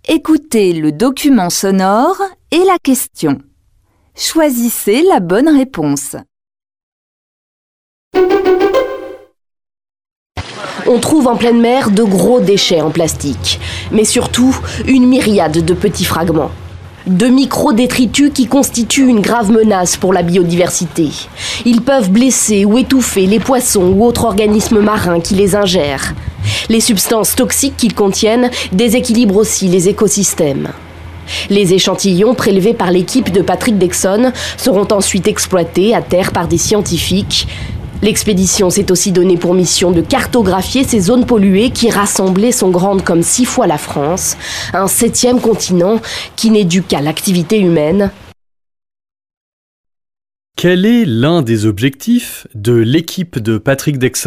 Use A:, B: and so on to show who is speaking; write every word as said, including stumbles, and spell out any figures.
A: Écoutez le document sonore et la question. Choisissez la bonne réponse.
B: On trouve en pleine mer de gros déchets en plastique, mais surtout une myriade de petits fragments. De micro-détritus qui constituent une grave menace pour la biodiversité. Ils peuvent blesser ou étouffer les poissons ou autres organismes marins qui les ingèrent. Les substances toxiques qu'ils contiennent déséquilibrent aussi les écosystèmes. Les échantillons prélevés par l'équipe de Patrick Dexon seront ensuite exploités à terre par des scientifiques. L'expédition s'est aussi donnée pour mission de cartographier ces zones polluées qui, rassemblées, sont grandes comme six fois la France, un septième continent qui n'est dû qu'à l'activité humaine.
C: Quel est l'un des objectifs de l'équipe de Patrick Dexon ?